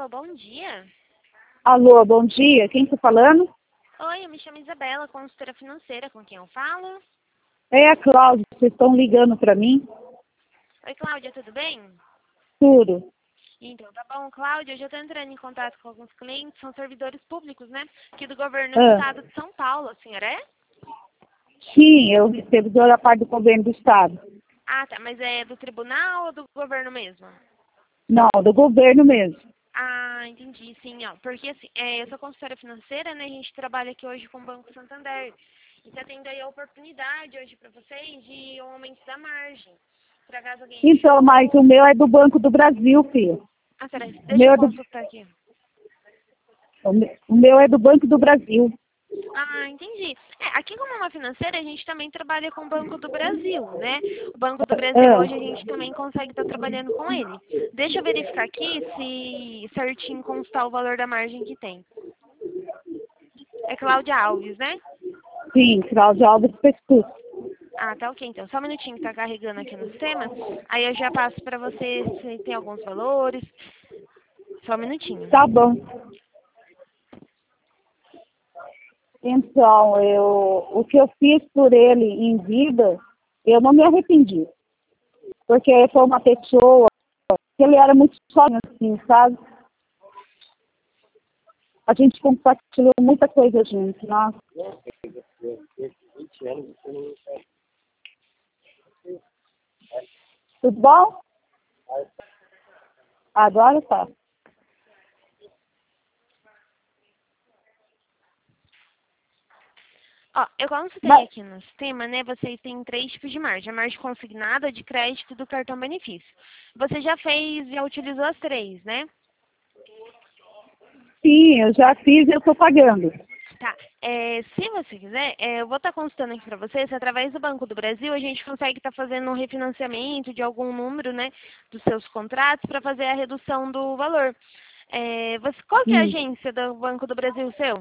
Alô, bom dia. Alô, bom dia. Quem está falando? Oi, eu me chamo Isabela, consultora financeira, com quem eu falo? É a Cláudia. Vocês estão ligando para mim? Oi, Cláudia, tudo bem? Tudo. Então, tá bom, Cláudia, eu já estou entrando em contato com alguns clientes, são servidores públicos, né? Aqui do governo do estado de São Paulo, a senhora é? Sim, eu recebo da parte do governo do estado. Ah, tá, mas é do tribunal ou do governo mesmo? Não, do governo mesmo. Ah, entendi, sim, ó. Porque assim, eu sou consultora financeira, né? A gente trabalha aqui hoje com o Banco Santander. E tá tendo aí a oportunidade hoje para vocês de um aumento da margem. Para caso alguém Então, achou... mas o meu é do Banco do Brasil, filho. Ah, peraí, O deixa meu eu é do, consultar aqui. o meu é do Banco do Brasil. Ah, entendi. Aqui como uma financeira, a gente também trabalha com o Banco do Brasil, né? O Banco do Brasil hoje a gente também consegue estar trabalhando com ele. Deixa eu verificar aqui se certinho constar o valor da margem que tem. É Cláudia Alves, né? Sim, Cláudia Alves Pescus. Ah, tá ok, então. Só um minutinho que tá carregando aqui no sistema. Aí eu já passo para você se tem alguns valores. Só um minutinho. Tá bom. Então, o que eu fiz por ele em vida, eu não me arrependi. Porque foi uma pessoa que ele era muito sóbrio, assim, sabe? A gente compartilhou muita coisa junto, nossa. Tudo bom? Agora tá. Ó, eu consultei Mas, aqui no sistema, né? Vocês têm 3 tipos de margem. A margem consignada, de crédito e do cartão benefício. Você já fez, já utilizou as 3, né? sim, eu já fiz e eu estou pagando. Tá. Se você quiser, eu vou estar consultando aqui para vocês, através do Banco do Brasil, a gente consegue estar fazendo um refinanciamento de algum número, né, dos seus contratos para fazer a redução do valor. Qual que é a Sim. agência do Banco do Brasil seu?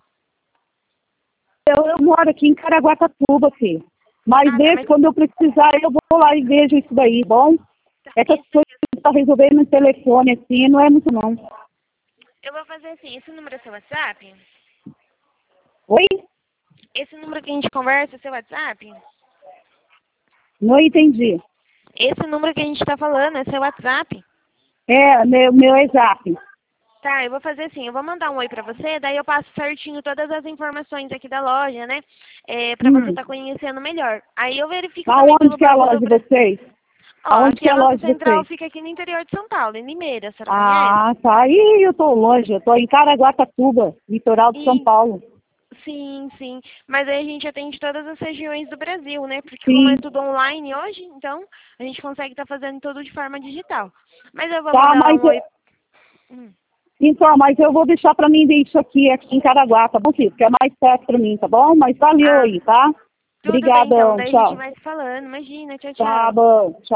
Eu moro aqui em Caraguatatuba, filho. Mas Ah, tá, desde mas quando eu precisar, eu vou lá e vejo isso daí, bom? tá, Essas coisas que está resolvendo no telefone, assim, não é muito não. eu vou fazer assim, esse número é seu WhatsApp? Oi? Esse número que a gente conversa é seu WhatsApp? Não entendi. Esse número que a gente está falando é seu WhatsApp? É, meu exato. Tá, eu vou fazer assim, eu vou mandar um oi pra você, daí eu passo certinho todas as informações aqui da loja, né? Pra você estar conhecendo melhor. Aí eu verifico também Aonde pelo que é a Banco loja do de Brasil. vocês? Ó, Aonde aqui que é a a nossa loja de central vocês? fica aqui no interior de São Paulo, em Limeira, a senhora conhece? Ah, tá. Ih, eu tô longe. Eu tô em Caraguatatuba, litoral de São E, Paulo. sim, sim. Mas aí a gente atende todas as regiões do Brasil, né? Porque como é Sim. tudo online hoje, então a gente consegue estar fazendo tudo de forma digital. Mas eu vou Tá, mandar um oi. Hum. então, mas eu vou deixar pra mim ver isso aqui em Caraguá, tá bom, filho? Porque é mais perto pra mim, tá bom? Mas valeu Ah, aí, tá? tudo bem então, Obrigadão, daí a gente tchau. vai se falando. Imagina, tchau, Tá tchau. bom, tchau.